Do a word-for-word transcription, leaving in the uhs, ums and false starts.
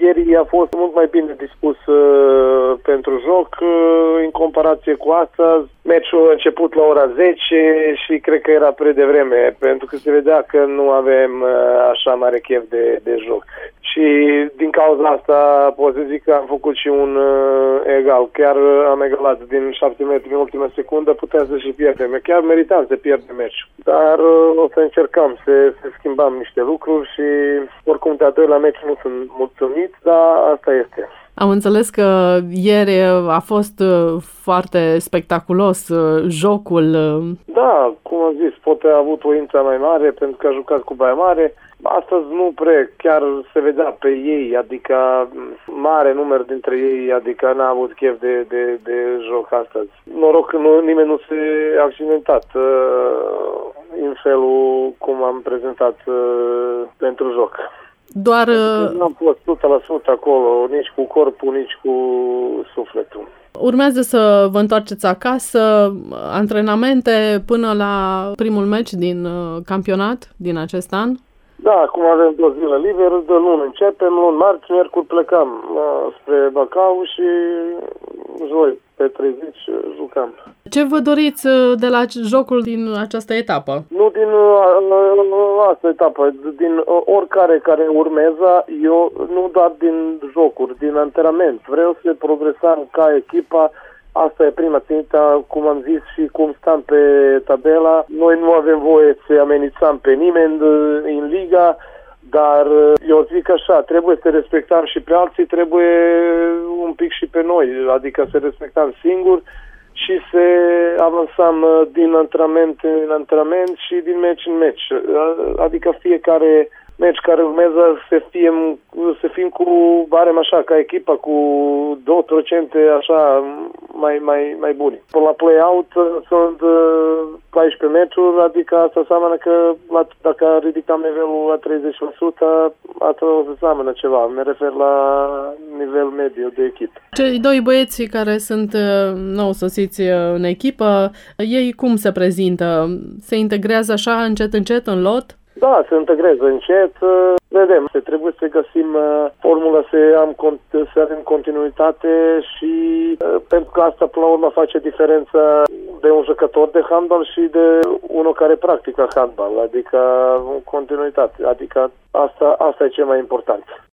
ieri a fost mult mai bine dispus uh, pentru joc uh, în comparație cu astăzi. Meciul a început la ora zece și cred că era prea devreme, pentru că se vedea că nu avem uh, așa mare chef de, de joc. Și din cauza asta pot să zic că am făcut și un uh, egal. Chiar am egalat din șapte metri în ultima secundă, puteam să și pierdem. Chiar meritam să pierdem meciul. Dar uh, o să încercăm să, să schimbăm niște lucruri și oricum de-a doilea meci nu sunt mulțumit, dar asta este. Am înțeles că ieri a fost foarte spectaculos jocul. Da, cum am zis, poate a avut o ința mai mare pentru că a jucat cu Baia Mare. Astăzi nu prea, chiar se vedea pe ei, adică mare număr dintre ei, adică n-a avut chef de, de, de joc astăzi. Noroc că nu, nimeni nu s-a accidentat uh, în felul cum am prezentat uh, pentru joc. Doar... Nu am fost o sută la sută acolo, nici cu corpul, nici cu sufletul. Urmează să vă întoarceți acasă, antrenamente până la primul meci din campionat din acest an? Da, acum avem două zile libere, de luni începem, luni marți, miercuri plecăm uh, spre Bacău și joi pe treizeci jucăm. Ce vă doriți de la jocul din această etapă? Nu din uh, asta etapă, din uh, oricare care urmează, eu nu doar din jocuri, din antrenament. Vreau să progresăm ca echipa. Asta e prima țintă, cum am zis și cum stăm pe tabela. Noi nu avem voie să amenințăm pe nimeni în liga, dar eu zic așa, trebuie să respectăm și pe alții, trebuie un pic și pe noi, adică să respectăm singuri și să avansăm din antrenament în antrenament și din meci în meci. Adică fiecare meci care urmează să fim, să fim cu, barem așa, ca echipa, cu două procente așa mai, mai, mai buni. Până la play-out sunt paisprezece meciuri, adică asta înseamnă că dacă ridicăm nivelul la treizeci la sută, asta o să înseamnă ceva. Me refer la nivel mediu de echipă. Cei doi băieți care sunt nou sosiți în echipă, ei cum se prezintă? Se integrează așa încet încet în lot? Da, se integrează încet. Vedem, se trebuie să găsim formula să, am, să avem continuitate și pentru că asta până la urmă face diferența de un jucător de handbal și de unul care practică handbal, adică continuitate, adică asta, asta e cel mai important.